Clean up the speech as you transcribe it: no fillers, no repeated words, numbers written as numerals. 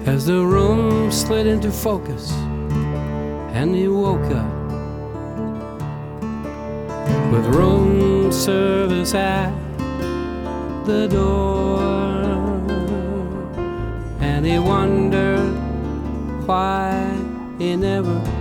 as the room slid into focus and he woke up with room service at the door, and he wondered why he never